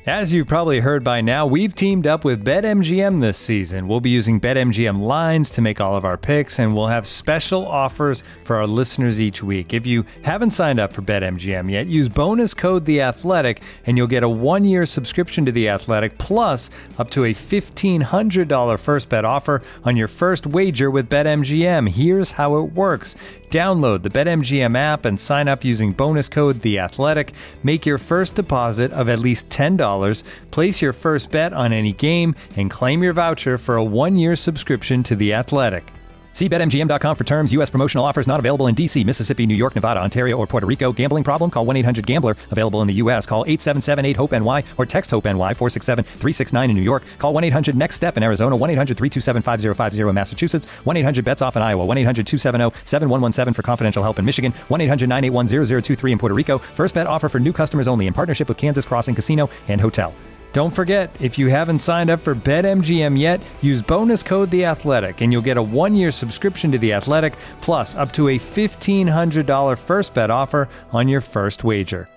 As you've probably heard by now, we've teamed up with BetMGM this season. We'll be using BetMGM lines to make all of our picks, and we'll have special offers for our listeners each week. If you haven't signed up for BetMGM yet, use bonus code The Athletic, and you'll get a 1-year subscription to The Athletic, plus up to a $1,500 first bet offer on your first wager with BetMGM. Here's how it works. Download the BetMGM app and sign up using bonus code The Athletic. Make your first deposit of at least $10. Place your first bet on any game and claim your voucher for a 1-year subscription to The Athletic. See BetMGM.com for terms. U.S. promotional offers not available in D.C., Mississippi, New York, Nevada, Ontario, or Puerto Rico. Gambling problem? Call 1-800-GAMBLER. Available in the U.S. Call 877-8-HOPE-NY or text HOPE-NY 467-369 in New York. Call 1-800-NEXT-STEP in Arizona. 1-800-327-5050 in Massachusetts. 1-800-BETS-OFF in Iowa. 1-800-270-7117 for confidential help in Michigan. 1-800-981-0023 in Puerto Rico. First bet offer for new customers only in partnership with Kansas Crossing Casino and Hotel. Don't forget, if you haven't signed up for BetMGM yet, use bonus code The Athletic, and you'll get a 1-year subscription to The Athletic, plus up to a $1,500 first bet offer on your first wager.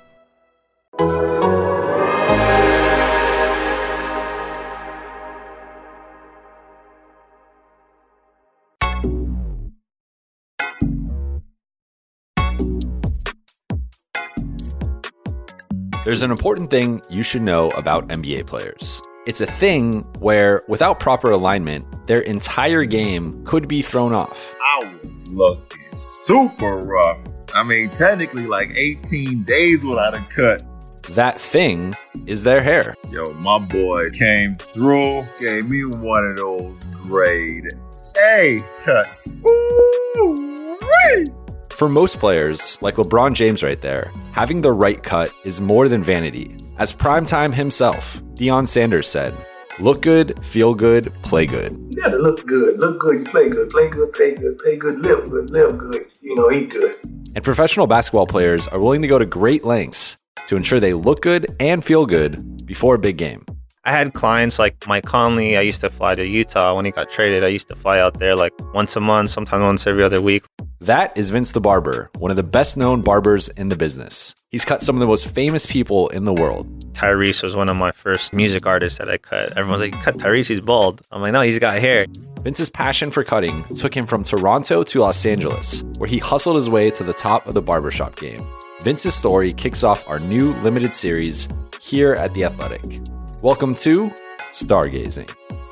There's an important thing you should know about NBA players. It's a thing where, without proper alignment, their entire game could be thrown off. I was looking super rough. I mean, technically like 18 days without a cut. That thing is their hair. Yo, my boy came through, gave me one of those grade A cuts. Ooh-wee! For most players, like LeBron James right there, having the right cut is more than vanity. As Primetime himself, Deion Sanders said, "Look good, feel good, play good." You gotta look good, you play good, play good, pay good, live good, eat good. And professional basketball players are willing to go to great lengths to ensure they look good and feel good before a big game. I had clients like Mike Conley. I used to fly to Utah when he got traded. I used to fly out there like once a month, sometimes once every other week. That is Vince the Barber, one of the best known barbers in the business. He's cut some of the most famous people in the world. Tyrese was one of my first music artists that I cut. Everyone's like, "You cut Tyrese, he's bald." I'm like, "No, he's got hair." Vince's passion for cutting took him from Toronto to Los Angeles, where he hustled his way to the top of the barbershop game. Vince's story kicks off our new limited series here at The Athletic. Welcome to Stargazing.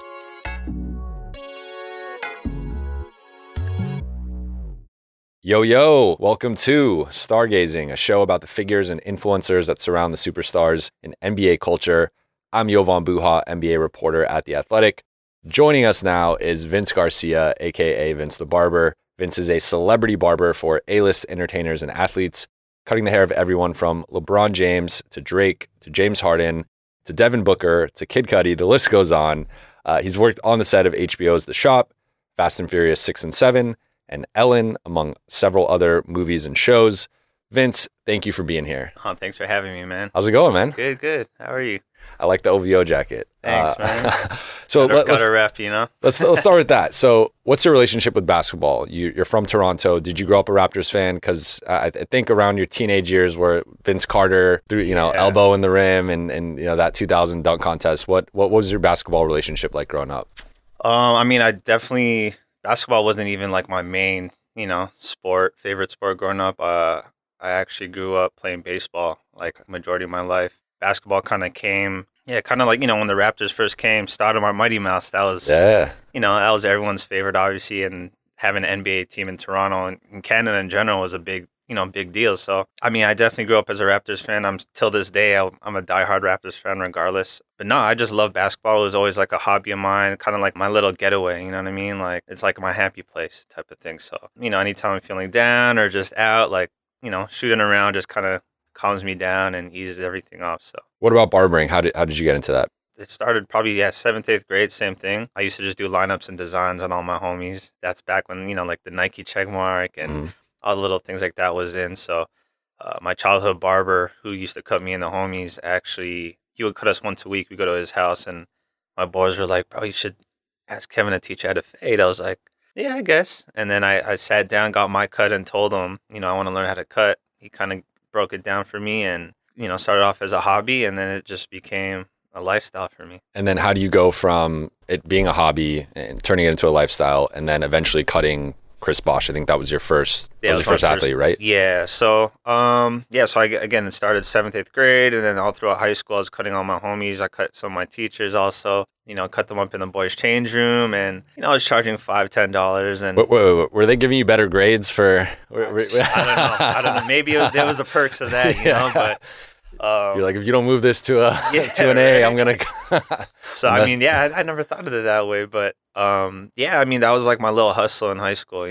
Yo, welcome to Stargazing, a show about the figures and influencers that surround the superstars in NBA culture. I'm Jovan Buha, NBA reporter at The Athletic. Joining us now is Vince Garcia, aka Vince the Barber. Vince is a celebrity barber for A-list entertainers and athletes, cutting the hair of everyone from LeBron James to Drake to James Harden to Devin Booker to Kid Cudi. The list goes on. He's worked on the set of HBO's The Shop, Fast and Furious 6 and 7, and Ellen, among several other movies and shows. Vince, thank you for being here. Oh, thanks for having me, man. How's it going, man? Good. How are you? I like the OVO jacket. Thanks, man. So let's rep, Let's start with that. So what's your relationship with basketball? You're from Toronto. Did you grow up a Raptors fan? Because I think around your teenage years where Vince Carter threw, elbow in the rim and that 2000 dunk contest. What was your basketball relationship like growing up? Basketball wasn't even like my main, favorite sport growing up. I actually grew up playing baseball like majority of my life. Basketball kind of came, when the Raptors first came, started my Mighty Mouse. That was, that was everyone's favorite, obviously, and having an NBA team in Toronto and Canada in general was a big deal. So, I definitely grew up as a Raptors fan. Till this day, I'm a diehard Raptors fan regardless. But no, I just love basketball. It was always like a hobby of mine, kind of like my little getaway, you know what I mean? Like, it's like my happy place type of thing. So, anytime I'm feeling down or just out, shooting around just kind of calms me down and eases everything off. So, what about barbering? How did you get into that? It started probably 7th, 8th grade, same thing. I used to just do lineups and designs on all my homies. That's back when like the Nike check mark and all the little things like that was in. So my childhood barber who used to cut me and the homies, actually he would cut us once a week. We go to his house and my boys were like, "Bro, you should ask Kevin to teach you how to fade." I was like, "Yeah, I guess." And then I sat down, got my cut and told him, I want to learn how to cut. He kind of broke it down for me, and started off as a hobby, and then it just became a lifestyle for me. And then how do you go from it being a hobby and turning it into a lifestyle, and then eventually cutting Chris Bosh? I think that was your first. Yeah, that was your first athlete, right? Yeah. So, so it started 7th, 8th grade, and then all throughout high school, I was cutting all my homies. I cut some of my teachers also. Cut them up in the boys' change room, and I was charging $5, $10. And were they giving you better grades for? I don't know. Maybe there was a perks of that, but. You're like, if you don't move this to an A, I'm gonna. So I mean, I never thought of it that way, but I mean, that was like my little hustle in high school.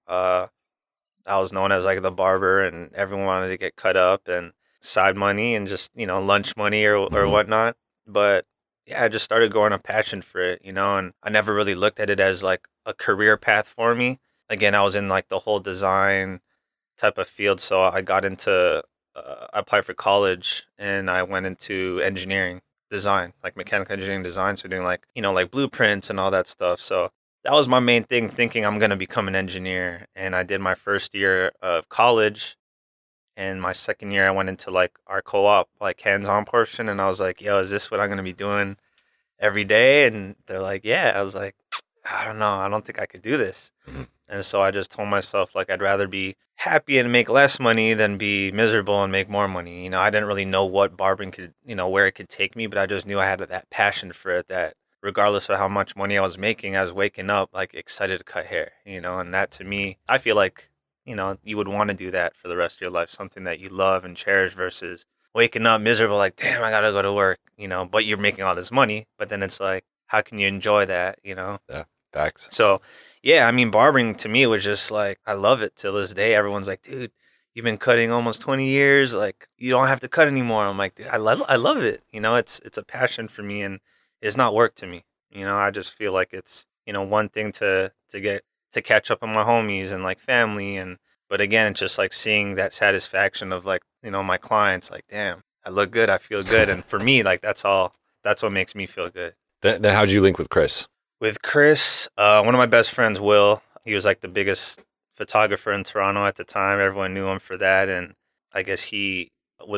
I was known as like the barber, and everyone wanted to get cut up, and side money, and just lunch money or whatnot. But I just started growing a passion for it, and I never really looked at it as like a career path for me. Again, I was in like the whole design type of field, so I got into. I applied for college, and I went into engineering design, like mechanical engineering design. So doing like, like blueprints and all that stuff. So that was my main thing, thinking I'm going to become an engineer. And I did my first year of college, and my second year I went into like our co-op, like hands-on portion. And I was like, yo, is this what I'm going to be doing every day? And they're like, yeah. I was like, I don't know. I don't think I could do this. Mm-hmm. And so I just told myself, like, I'd rather be happy and make less money than be miserable and make more money. I didn't really know what barbering could, where it could take me, but I just knew I had that passion for it, that regardless of how much money I was making, I was waking up, like, excited to cut hair, and that to me, I feel like, you would want to do that for the rest of your life, something that you love and cherish versus waking up miserable, like, damn, I got to go to work, but you're making all this money. But then it's like, how can you enjoy that, Yeah, facts. So, yeah, I mean, barbering to me was just like, I love it till this day. Everyone's like, dude, you've been cutting almost 20 years. Like, you don't have to cut anymore. I'm like, dude, I love it. It's a passion for me, and it's not work to me. I just feel like it's, one thing to get to catch up on my homies and like family. But again, it's just like seeing that satisfaction of like, my clients, like, damn, I look good. I feel good. And for me, like, that's what makes me feel good. Then how'd you link with Chris? With Chris, one of my best friends, Will, he was like the biggest photographer in Toronto at the time. Everyone knew him for that. And I guess he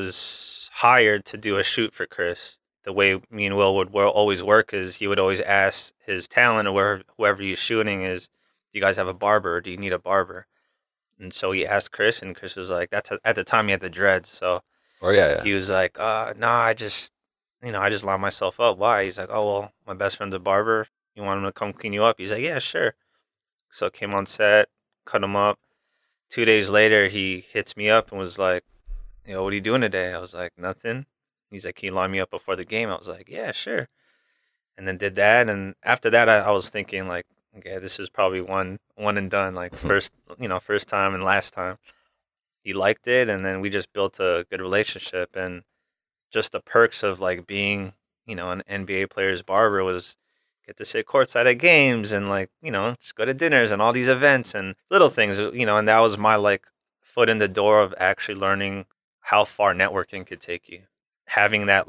was hired to do a shoot for Chris. The way me and Will would always work is he would always ask his talent or whoever he's shooting is, do you guys have a barber? Or do you need a barber? And so he asked Chris, and Chris was like, at the time he had the dreads. So he was like, nah, I just line myself up. Why? He's like, oh, well, my best friend's a barber. You want him to come clean you up? He's like, yeah, sure. So came on set, cut him up. 2 days later, he hits me up and was like, what are you doing today? I was like, nothing. He's like, can you line me up before the game? I was like, yeah, sure. And then did that. And after that, I was thinking like, okay, this is probably one and done. Like first time and last time. He liked it. And then we just built a good relationship. And just the perks of like being, an NBA player's barber was get to sit courtside at games and like, just go to dinners and all these events and little things, and that was my like foot in the door of actually learning how far networking could take you. Having that,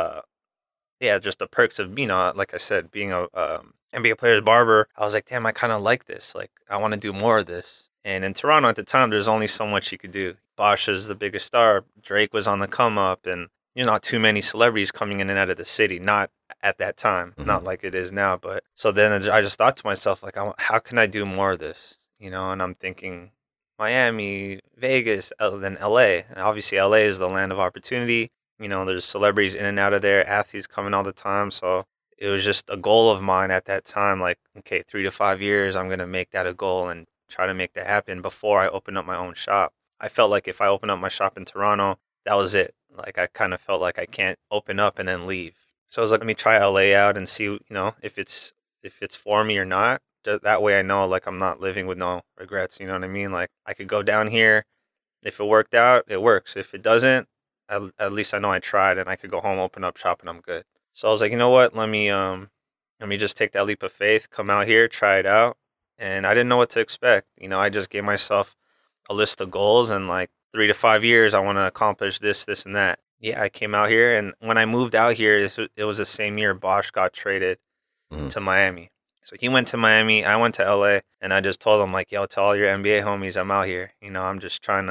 just the perks of, like I said, being a NBA player's barber, I was like, damn, I kind of like this. Like, I want to do more of this. And in Toronto at the time, there's only so much you could do. Bosh is the biggest star. Drake was on the come up, and not too many celebrities coming in and out of the city. Not at that time, not like it is now. But so then I just thought to myself, like, how can I do more of this? And I'm thinking Miami, Vegas, then LA. And obviously, LA is the land of opportunity. There's celebrities in and out of there, athletes coming all the time. So it was just a goal of mine at that time. Like, okay, 3 to 5 years, I'm going to make that a goal and try to make that happen before I open up my own shop. I felt like if I opened up my shop in Toronto, that was it. Like, I kind of felt like I can't open up and then leave. So I was like, let me try LA out and see, if it's for me or not. That way I know, like, I'm not living with no regrets. You know what I mean? Like, I could go down here. If it worked out, it works. If it doesn't, at least I know I tried, and I could go home, open up shop, and I'm good. So I was like, you know what? Let me just take that leap of faith, come out here, try it out. And I didn't know what to expect. I just gave myself a list of goals, and like 3 to 5 years, I want to accomplish this, this, and that. Yeah, I came out here, and when I moved out here, it was the same year Bosh got traded to Miami. So he went to Miami, I went to LA, and I just told him, like, yo, tell all your NBA homies I'm out here. I'm just trying to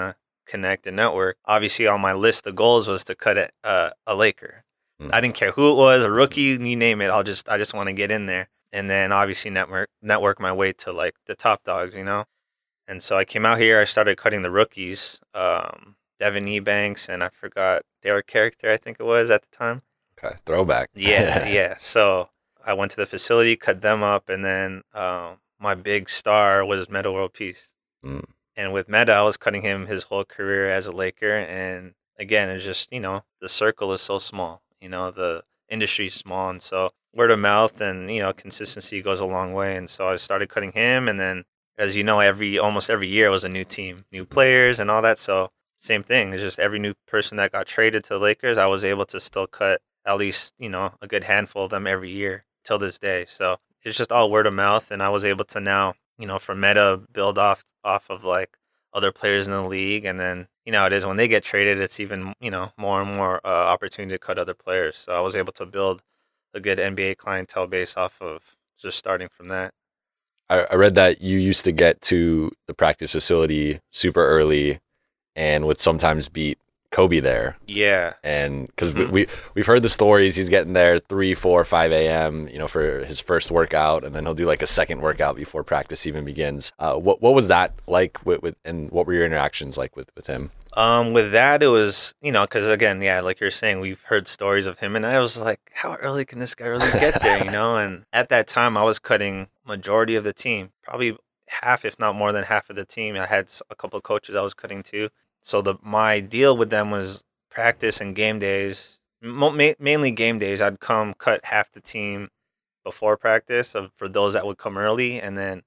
connect and network. Obviously, on my list of goals was to cut a Laker. Mm. I didn't care who it was, a rookie, you name it. I just want to get in there, and then obviously network my way to like the top dogs, you know. And so I came out here. I started cutting the rookies, Devin Ebanks, and I forgot their character. I think it was at the time. Okay, throwback. Yeah. So I went to the facility, cut them up, and then my big star was Meta World Peace. Mm. And with Meta, I was cutting him his whole career as a Laker. And again, it's just, you know, the circle is so small. You know, the industry is small. And so word of mouth and, you know, consistency goes a long way. And so I started cutting him. And then, as you know, almost every year was a new team, new players and all that. So same thing. It's just every new person that got traded to the Lakers, I was able to still cut at least, you know, a good handful of them every year till this day. So it's just all word of mouth. And I was able to now, you know, from Meta build off of like other players in the league. And then, you know, it is when they get traded, it's even, you know, more and more opportunity to cut other players. So I was able to build a good NBA clientele base off of just starting from that. I read that you used to get to the practice facility super early and would sometimes beat Kobe there. Yeah. And because we've heard the stories, he's getting there 3, 4, 5 a.m., you know, for his first workout, and then he'll do like a second workout before practice even begins. What was that like with and what were your interactions like with him? With that, it was, you know, because again, yeah, like you're saying, we've heard stories of him, and I was like, how early can this guy really get there, you know? And at that time, I was cutting majority of the team, probably half, if not more than half of the team. I had a couple of coaches I was cutting too. So my deal with them was practice and game days, mainly game days. I'd come cut half the team before practice for those that would come early, and then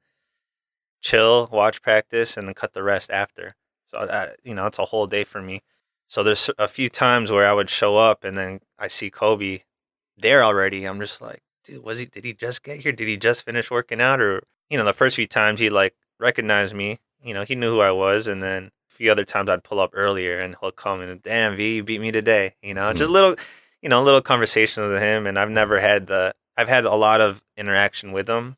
chill, watch practice, and then cut the rest after. So, you know, it's a whole day for me. So there's a few times where I would show up and then I see Kobe there already. I'm just like, dude, did he just get here? Did he just finish working out? Or, you know, the first few times he like recognized me, you know, he knew who I was. And then a few other times I'd pull up earlier and he'll come and, damn, V, you beat me today. You know, just little conversations with him. And I've had a lot of interaction with him.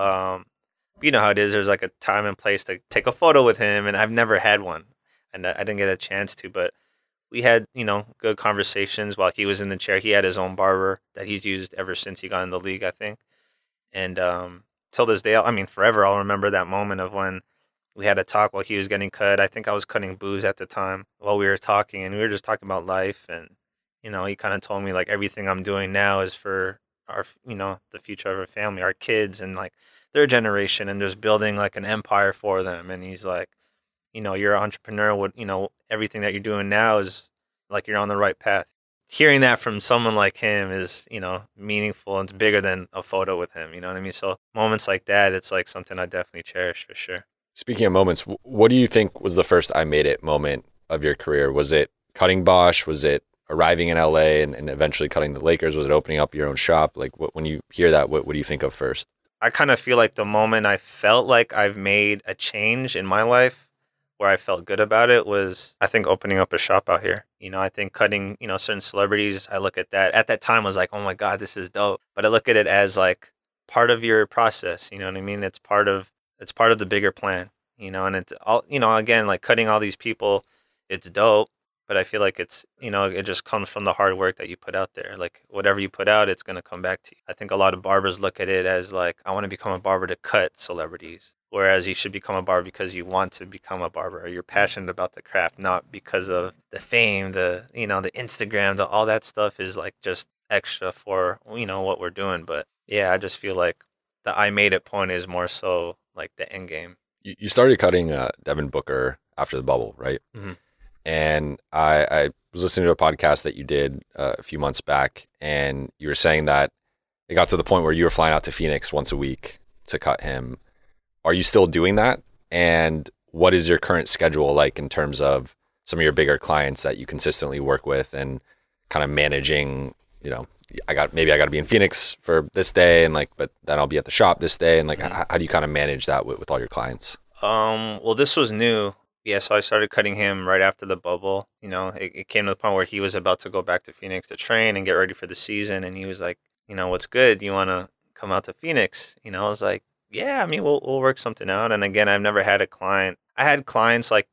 You know how it is. There's like a time and place to take a photo with him, and I've never had one, and I didn't get a chance to. But we had, you know, good conversations while he was in the chair. He had his own barber that he's used ever since he got in the league, I think. And till this day, I mean, forever, I'll remember that moment of when we had a talk while he was getting cut. I think I was cutting booze at the time while we were talking, and we were just talking about life. And, you know, he kind of told me like everything I'm doing now is for our, you know, the future of our family, our kids, and like their generation, and just building like an empire for them. And he's like, you know, you're an entrepreneur. What, you know, everything that you're doing now is like you're on the right path. Hearing that from someone like him is, you know, meaningful, and it's bigger than a photo with him. You know what I mean? So moments like that, it's like something I definitely cherish for sure. Speaking of moments, what do you think was the first I made it moment of your career? Was it cutting Bosch? Was it arriving in LA and eventually cutting the Lakers? Was it opening up your own shop? Like when you hear that, what do you think of first? I kind of feel like the moment I felt like I've made a change in my life where I felt good about it was, I think, opening up a shop out here. You know, I think cutting, you know, certain celebrities, I look at that. At that time, I was like, oh my God, this is dope. But I look at it as like part of your process. You know what I mean? It's part of the bigger plan, you know, and it's all, you know, again, like cutting all these people, it's dope. But I feel like it's, you know, it just comes from the hard work that you put out there. Like whatever you put out, it's going to come back to you. I think a lot of barbers look at it as like, I want to become a barber to cut celebrities. Whereas you should become a barber because you want to become a barber, or you're passionate about the craft, not because of the fame, the, you know, the Instagram, all that stuff is like just extra for, you know, what we're doing. But yeah, I just feel like the I made it point is more so like the end game. You started cutting Devin Booker after the bubble, right? Mm-hmm. And I was listening to a podcast that you did a few months back, and you were saying that it got to the point where you were flying out to Phoenix once a week to cut him. Are you still doing that? And what is your current schedule like in terms of some of your bigger clients that you consistently work with, and kind of managing, you know, I got to be in Phoenix for this day, and like, but then I'll be at the shop this day, and like, how do you kind of manage that with all your clients? Well, this was new. Yeah, so I started cutting him right after the bubble. You know, it came to the point where he was about to go back to Phoenix to train and get ready for the season. And he was like, you know, what's good? You want to come out to Phoenix? You know, I was like, yeah, I mean, we'll work something out. And again, I've never had a client. I had clients like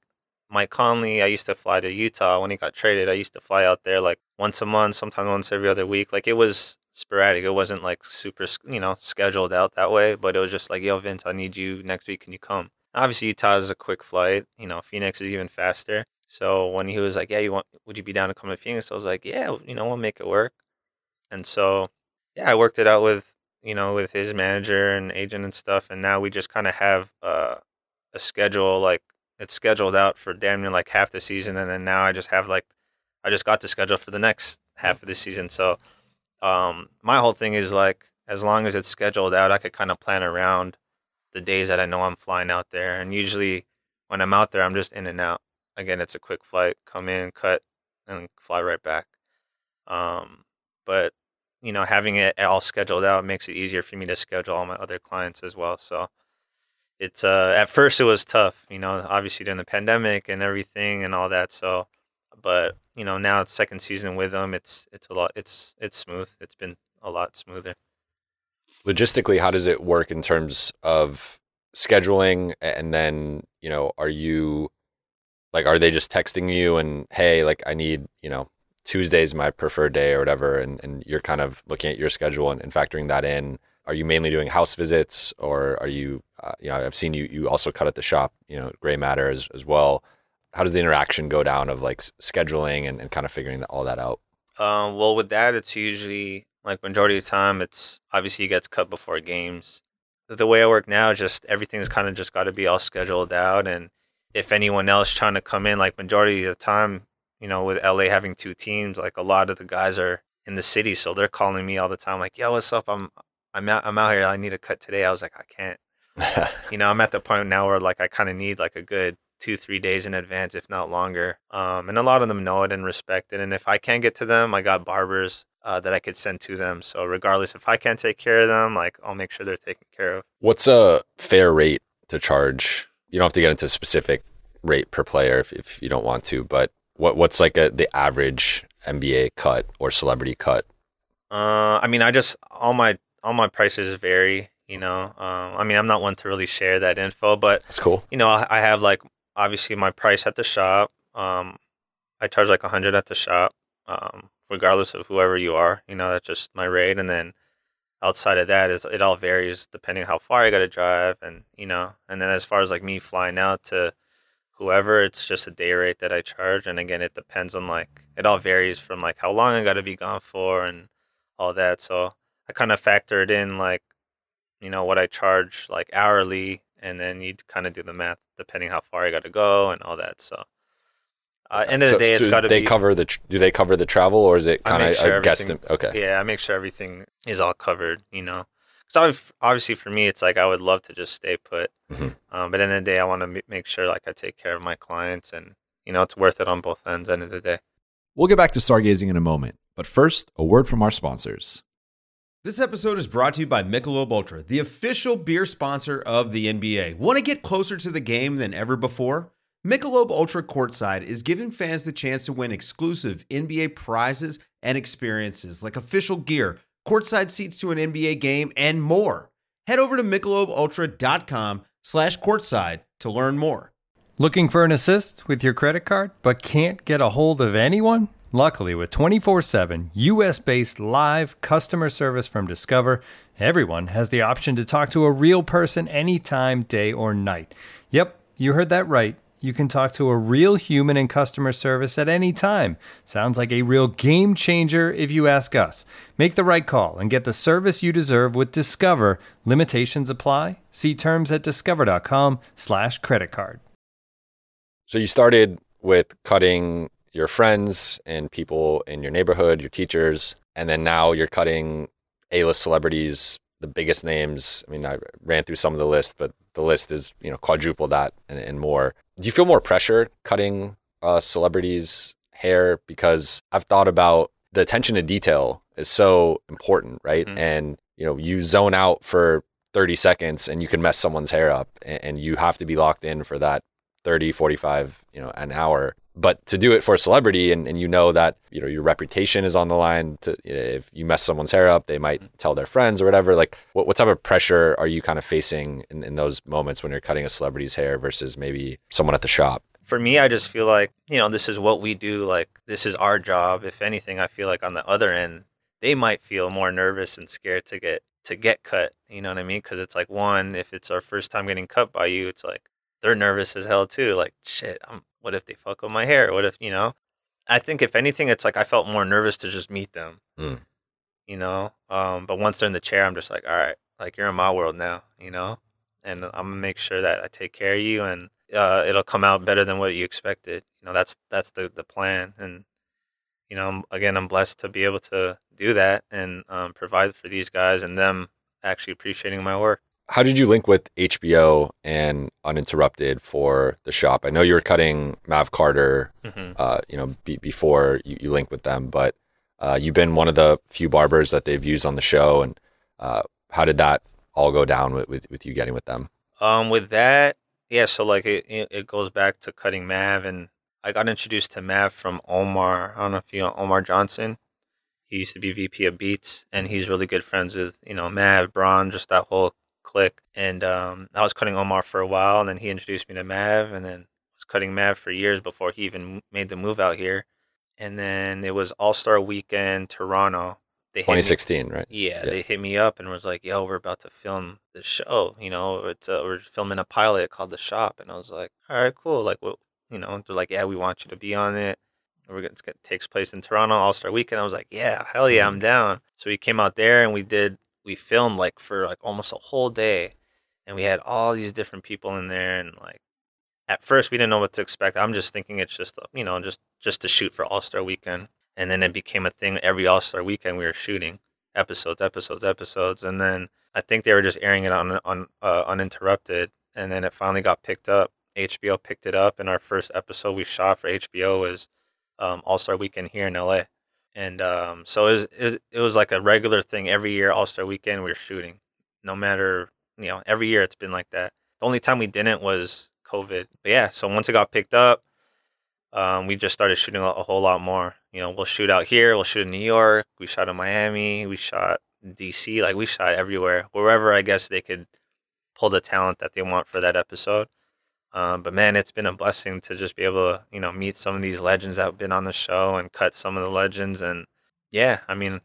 Mike Conley, I used to fly to Utah when he got traded. I used to fly out there like once a month, sometimes once every other week. Like it was sporadic. It wasn't like super, scheduled out that way, but it was just like, yo, Vince, I need you next week. Can you come? Obviously, Utah is a quick flight. Phoenix is even faster. So when he was like, yeah, would you be down to come to Phoenix? I was like, yeah, we'll make it work. And so, yeah, I worked it out with his manager and agent and stuff. And now we just kind of have a schedule, like it's scheduled out for damn near like half the season. And then now I just got the schedule for the next half of the season. So my whole thing is like, as long as it's scheduled out, I could kind of plan around the days that I know I'm flying out there. And usually when I'm out there, I'm just in and out. Again, it's a quick flight, come in, cut, and fly right back. But, having it all scheduled out makes it easier for me to schedule all my other clients as well. So it's, at first it was tough, obviously during the pandemic and everything and all that. So, but, now it's second season with them. It's smooth. It's been a lot smoother. Logistically, how does it work in terms of scheduling? And then, are they just texting you and, hey, like I need, Tuesday's my preferred day or whatever. And you're kind of looking at your schedule and factoring that in. Are you mainly doing house visits, or are you, I've seen you also cut at the shop, Gray Matter as well. How does the interaction go down of like scheduling and kind of figuring all that out? Well, with that, it's usually like majority of the time, it's obviously it gets cut before games. The way I work now, just everything's kind of just got to be all scheduled out. And if anyone else trying to come in, like majority of the time, with LA having two teams, like a lot of the guys are in the city, so they're calling me all the time, like, yo, what's up? I'm out here. I need a cut today. I was like, I can't. I'm at the point now where like I kind of need like a good 2-3 days in advance, if not longer. And a lot of them know it and respect it. And if I can't get to them, I got barbers that I could send to them. So regardless, if I can't take care of them, like I'll make sure they're taken care of. What's a fair rate to charge? You don't have to get into a specific rate per player if you don't want to, but what's like the average NBA cut or celebrity cut? I mean, all my prices vary, I mean, I'm not one to really share that info, but that's cool. I have like, obviously my price at the shop. I charge like $100 at the shop, regardless of whoever you are, that's just my rate. And then outside of that, it all varies depending how far I got to drive. And, and then as far as like me flying out to whoever, it's just a day rate that I charge. And again, it depends on like, it all varies from like how long I got to be gone for and all that. So I kind of factored in like, what I charge like hourly, and then you kind of do the math depending how far I got to go and all that. So end of the day, it's got to be. Do they cover the travel, or is it kind of a guesstimate? Okay. Yeah, I make sure everything is all covered, Because obviously for me, it's like I would love to just stay put. Mm-hmm. But at the end of the day, I want to make sure like I take care of my clients, and, it's worth it on both ends at the end of the day. We'll get back to stargazing in a moment. But first, a word from our sponsors. This episode is brought to you by Michelob Ultra, the official beer sponsor of the NBA. Want to get closer to the game than ever before? Michelob Ultra Courtside is giving fans the chance to win exclusive NBA prizes and experiences like official gear, courtside seats to an NBA game, and more. Head over to MichelobUltra.com/courtside to learn more. Looking for an assist with your credit card, but can't get a hold of anyone? Luckily, with 24/7 U.S.-based live customer service from Discover, everyone has the option to talk to a real person anytime, day or night. Yep, you heard that right. You can talk to a real human in customer service at any time. Sounds like a real game changer if you ask us. Make the right call and get the service you deserve with Discover. Limitations apply. See terms at discover.com/creditcard. So you started with cutting your friends and people in your neighborhood, your teachers, and then now you're cutting A-list celebrities, the biggest names. I mean, I ran through some of the list, but the list is, quadruple that and more. Do you feel more pressure cutting celebrities' hair? Because I've thought about the attention to detail is so important, right? Mm-hmm. And, you zone out for 30 seconds and you can mess someone's hair up, and you have to be locked in for that 30, 45, an hour. But to do it for a celebrity and that, your reputation is on the line, if you mess someone's hair up, they might tell their friends or whatever. Like what type of pressure are you kind of facing in those moments when you're cutting a celebrity's hair versus maybe someone at the shop? for me, I just feel like, this is what we do. Like, this is our job. If anything, I feel like on the other end, they might feel more nervous and scared to get cut. You know what I mean? Because it's like, one, if it's our first time getting cut by you, it's like they're nervous as hell too. Like, shit, what if they fuck with my hair? What if, I think if anything, it's like I felt more nervous to just meet them. But once they're in the chair, I'm just like, all right, like you're in my world now, and I'm gonna make sure that I take care of you, and it'll come out better than what you expected. That's the plan. And I'm blessed to be able to do that and provide for these guys and them actually appreciating my work. How did you link with HBO and Uninterrupted for the shop? I know you were cutting Mav Carter, before you linked with them, but you've been one of the few barbers that they've used on the show. And how did that all go down with you getting with them? With that, yeah. So like it goes back to cutting Mav, and I got introduced to Mav from Omar. I don't know if you know Omar Johnson. He used to be VP of Beats, and he's really good friends with Mav, Braun, just that whole clique. And I was cutting Omar for a while, and then he introduced me to Mav, and then was cutting Mav for years before he even made the move out here. And then it was All-Star Weekend, Toronto. 2016, right? Yeah, they hit me up and was like, yo, we're about to film the show. We're filming a pilot called The Shop. And I was like, all right, cool. Like, they're like, yeah, we want you to be on it. It takes place in Toronto, All-Star Weekend. I was like, yeah, hell yeah, I'm down. So we came out there and we filmed like for like almost a whole day. And we had all these different people in there. And like, at first we didn't know what to expect. I'm just thinking it's just, just to shoot for All-Star Weekend. And then it became a thing. Every All-Star Weekend we were shooting episodes. And then I think they were just airing it on Uninterrupted. And then it finally got picked up. HBO picked it up. And our first episode we shot for HBO was All-Star Weekend here in LA. And so it was like a regular thing. Every year, All-Star Weekend, we were shooting. No matter, every year it's been like that. The only time we didn't was COVID. But yeah, so once it got picked up, we just started shooting a whole lot more. We'll shoot out here, we'll shoot in New York, we shot in Miami, we shot in DC, like we shot everywhere, wherever I guess they could pull the talent that they want for that episode. But man, it's been a blessing to just be able to, meet some of these legends that have been on the show and cut some of the legends. And yeah, I mean,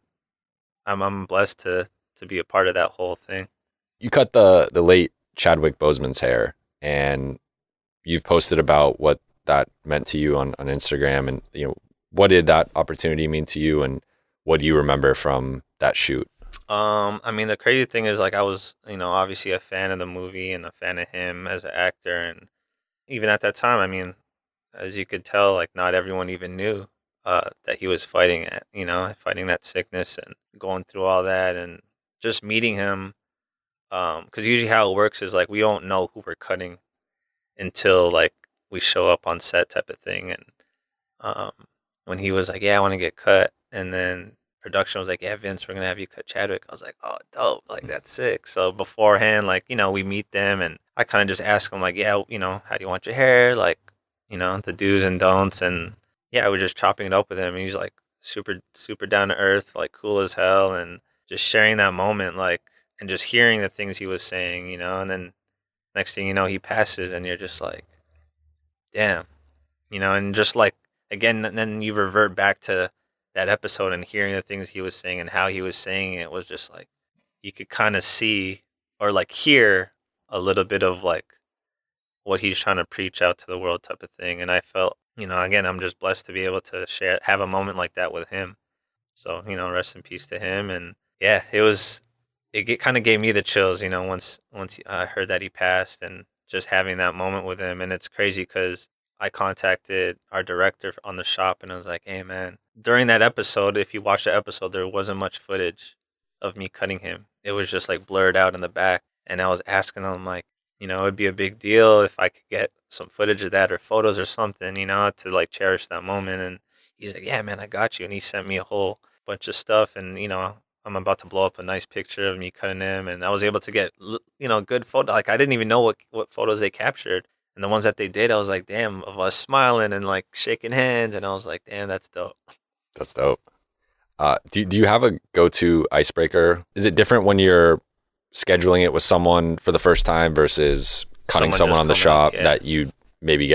I'm blessed to be a part of that whole thing. You cut the late Chadwick Boseman's hair, and you've posted about what that meant to you on Instagram, and what did that opportunity mean to you, and what do you remember from that shoot? I mean, the crazy thing is, like, I was, obviously a fan of the movie and a fan of him as an actor, and even at that time, I mean, as you could tell, like, not everyone even knew that he was fighting that sickness and going through all that, and just meeting him, because usually how it works is, like, we don't know who we're cutting until, like, we show up on set type of thing. And when he was like, yeah, I want to get cut, and then production was like, yeah, Vince, we're gonna have you cut Chadwick. I was like, oh, dope, like that's sick. So beforehand, like, we meet them, and I kind of just ask them, like, yeah, how do you want your hair, like, the do's and don'ts. And yeah, we're just chopping it up with him, and he's like super down to earth, like cool as hell, and just sharing that moment, like, and just hearing the things he was saying, and then next thing you know, he passes, and you're just like, damn, and just like, again, and then you revert back to that episode and hearing the things he was saying and how he was saying it was just like, you could kind of see or like hear a little bit of like what he's trying to preach out to the world type of thing. And I felt, again, I'm just blessed to be able to have a moment like that with him. So, rest in peace to him. And yeah, it kind of gave me the chills, once I heard that he passed, and just having that moment with him. And it's crazy because I contacted our director on the shop, and I was like, hey man, during that episode, if you watch the episode, there wasn't much footage of me cutting him. It was just like blurred out in the back. And I was asking him, like, it'd be a big deal if I could get some footage of that or photos or something, to like cherish that moment. And he's like, yeah, man, I got you. And he sent me a whole bunch of stuff. And, I'm about to blow up a nice picture of me cutting him. And I was able to get, good photo. Like, I didn't even know what photos they captured. And the ones that they did, I was like, damn, of us smiling and like shaking hands. And I was like, damn, that's dope. That's dope. Do you have a go-to icebreaker? Is it different when you're scheduling it with someone for the first time versus cutting someone on the shop that you maybe get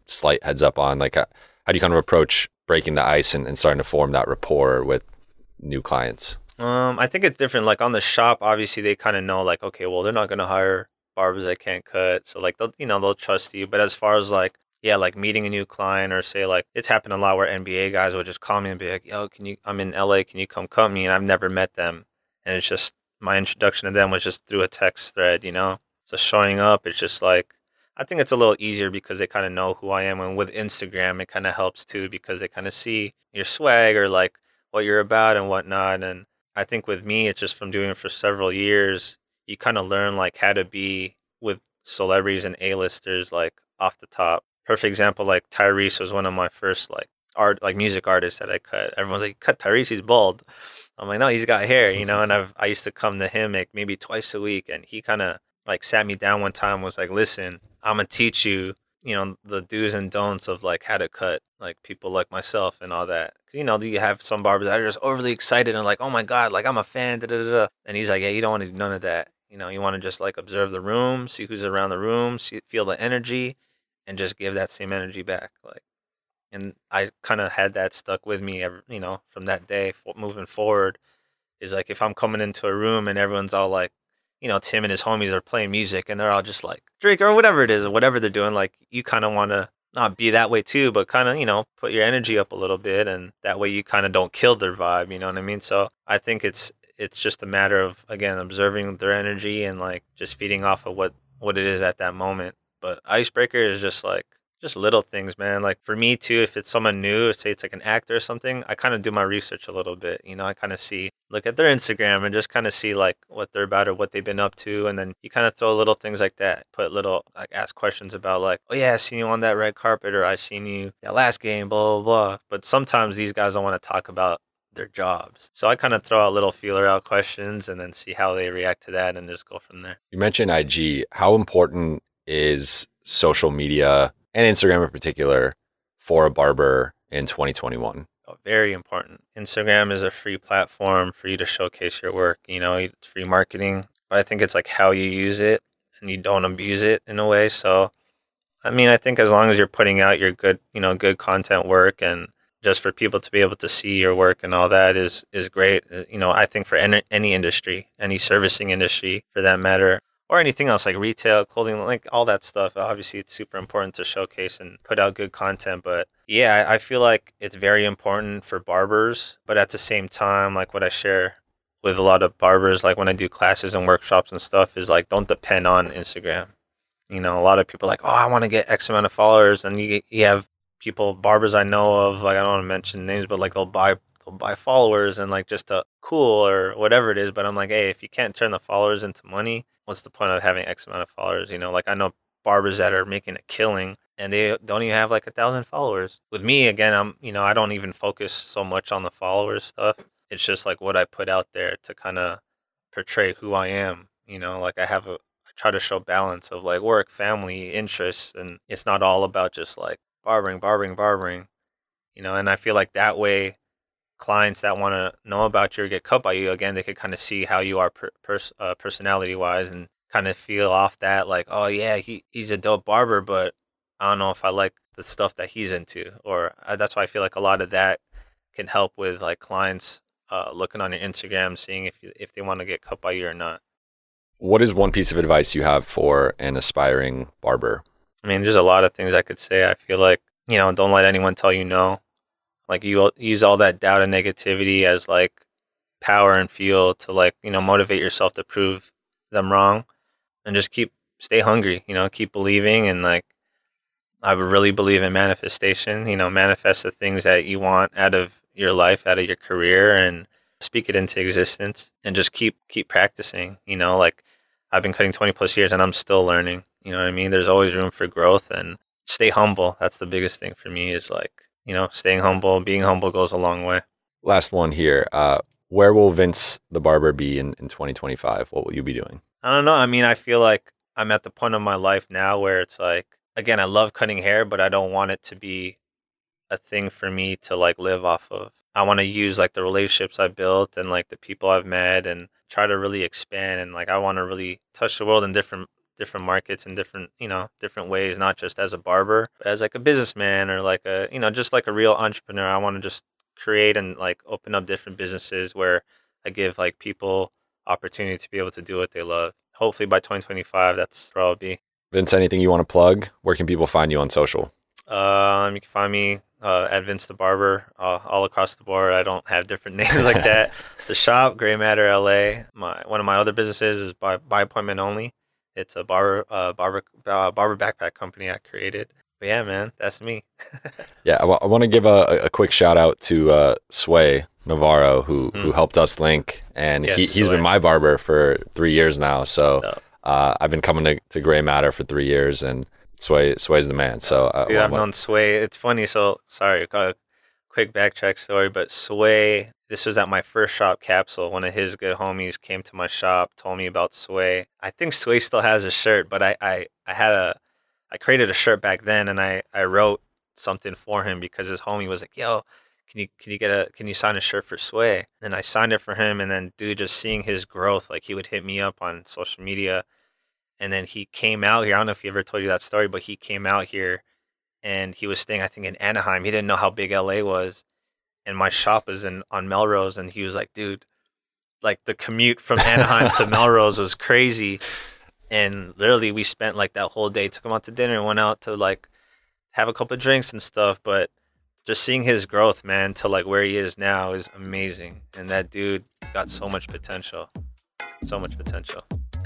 slight heads up on? Like, how do you kind of approach breaking the ice and starting to form that rapport with new clients? I think it's different. Like on the shop, obviously they kind of know like, okay, well, they're not going to hire barbers that can't cut. So like, they'll trust you. But as far as like, yeah, like meeting a new client, or say like, it's happened a lot where NBA guys will just call me and be like, yo, I'm in LA, can you come cut me? And I've never met them. And it's just, my introduction to them was just through a text thread, So showing up, it's just like, I think it's a little easier because they kind of know who I am. And with Instagram, it kind of helps too, because they kind of see your swag or like what you're about and whatnot. And I think with me, it's just from doing it for several years, you kind of learn like how to be with celebrities and A-listers like off the top. Perfect example, like Tyrese was one of my first like music artists that I cut. Everyone's like, cut Tyrese, he's bald. I'm like, no, he's got hair, and I used to come to him like maybe twice a week, and he kind of like sat me down one time, was like, listen, I'm gonna teach you, the do's and don'ts of like how to cut like people like myself and all that. You have some barbers that are just overly excited and like, oh my God, like I'm a fan, da da da. And he's like, yeah, you don't want to do none of that. You want to just like observe the room, see who's around the room, feel the energy, and just give that same energy back. Like, and I kind of had that stuck with me, from that day moving forward. Is like, if I'm coming into a room and everyone's all like, Tim and his homies are playing music and they're all just like Drake or whatever it is, or whatever they're doing, like you kind of want to not be that way too, but kind of, put your energy up a little bit, and that way you kind of don't kill their vibe, you know what I mean? So I think it's just a matter of, again, observing their energy and like just feeding off of what it is at that moment. But icebreaker is just like, just little things, man. Like for me too, if it's someone new, say it's like an actor or something, I kind of do my research a little bit. I kind of look at their Instagram and just kind of see like what they're about or what they've been up to. And then you kind of throw little things like that, ask questions about like, oh yeah, I seen you on that red carpet, or I seen you that last game, blah, blah, blah. But sometimes these guys don't want to talk about their jobs. So I kind of throw out little feeler out questions and then see how they react to that and just go from there. You mentioned IG. How important is social media and Instagram in particular for a barber in 2021? Oh, very important. Instagram is a free platform for you to showcase your work. It's free marketing, but I think it's like how you use it and you don't abuse it in a way. So, I think as long as you're putting out your good content work, and just for people to be able to see your work and all that is great. I think for any industry, any servicing industry for that matter, or anything else like retail, clothing, like all that stuff. Obviously, it's super important to showcase and put out good content. But yeah, I feel like it's very important for barbers. But at the same time, like what I share with a lot of barbers, like when I do classes and workshops and stuff, is like, don't depend on Instagram. A lot of people are like, oh, I want to get X amount of followers. And you have barbers I know of, like I don't want to mention names, but like they'll buy followers and like just to cool or whatever it is. But I'm like, hey, if you can't turn the followers into money, what's the point of having X amount of followers? Like I know barbers that are making a killing and they don't even have like 1,000 followers. With me, again, I don't even focus so much on the followers stuff. It's just like what I put out there to kind of portray who I am. Like I try to show balance of like work, family, interests, and it's not all about just like barbering. And I feel like that way, clients that want to know about you or get cut by you, again, they could kind of see how you are personality wise and kind of feel off that like, oh yeah, he's a dope barber, but I don't know if I like the stuff that he's into. Or that's why I feel like a lot of that can help with like clients looking on your Instagram, seeing if they want to get cut by you or not. What is one piece of advice you have for an aspiring barber? There's a lot of things I could say. I feel like, don't let anyone tell you no. Like you use all that doubt and negativity as like power and fuel to like, motivate yourself to prove them wrong, and just stay hungry, keep believing. And like, I really believe in manifestation, manifest the things that you want out of your life, out of your career, and speak it into existence, and just keep practicing, like I've been cutting 20 plus years and I'm still learning, you know what I mean? There's always room for growth, and stay humble. That's the biggest thing for me, is like, staying humble. Being humble goes a long way. Last one here. Where will Vince the barber be in 2025? What will you be doing? I don't know. I feel like I'm at the point of my life now where it's like, again, I love cutting hair, but I don't want it to be a thing for me to like live off of. I want to use like the relationships I built and like the people I've met and try to really expand. And like, I want to really touch the world in different different markets and different ways, not just as a barber, but as like a businessman or like a, just like a real entrepreneur. I want to just create and like open up different businesses where I give like people opportunity to be able to do what they love. Hopefully by 2025, that's where I'll be. Vince, anything you want to plug? Where can people find you on social? You can find me at Vince the Barber all across the board. I don't have different names like that. The shop, Gray Matter LA. One of my other businesses is by appointment only. It's a barber backpack company I created. But yeah, man, that's me. Yeah, I want to give a quick shout out to Sway Navarro, who helped us link, and Yes, he's been my barber for 3 years now. So Dope. I've been coming to Gray Matter for 3 years, and Sway's the man. So Dude, I've known Sway. It's funny. So sorry, quick backtrack story, but Sway, this was at my first shop, Capsule. One of his good homies came to my shop, told me about Sway. I think Sway still has a shirt, but I created a shirt back then, and I wrote something for him because his homie was like, "Yo, can you sign a shirt for Sway?" And I signed it for him, and then dude, just seeing his growth, like he would hit me up on social media, and then he came out here. I don't know if he ever told you that story, but he came out here, and he was staying, I think, in Anaheim. He didn't know how big LA was, and my shop is on Melrose, and he was like, "Dude, like the commute from Anaheim to Melrose was crazy." And literally we spent like that whole day, took him out to dinner and went out to like have a couple of drinks and stuff. But just seeing his growth, man, to like where he is now is amazing. And that dude got so much potential. So much potential.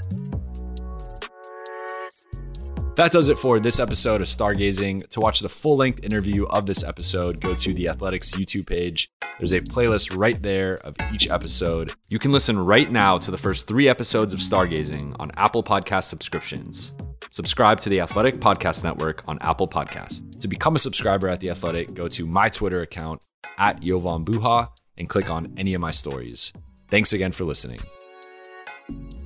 That does it for this episode of Stargazing. To watch the full-length interview of this episode, go to the Athletics YouTube page. There's a playlist right there of each episode. You can listen right now to the first 3 episodes of Stargazing on Apple Podcast subscriptions. Subscribe to the Athletic Podcast Network on Apple Podcasts. To become a subscriber at The Athletic, go to my Twitter account at Yovan Buha and click on any of my stories. Thanks again for listening.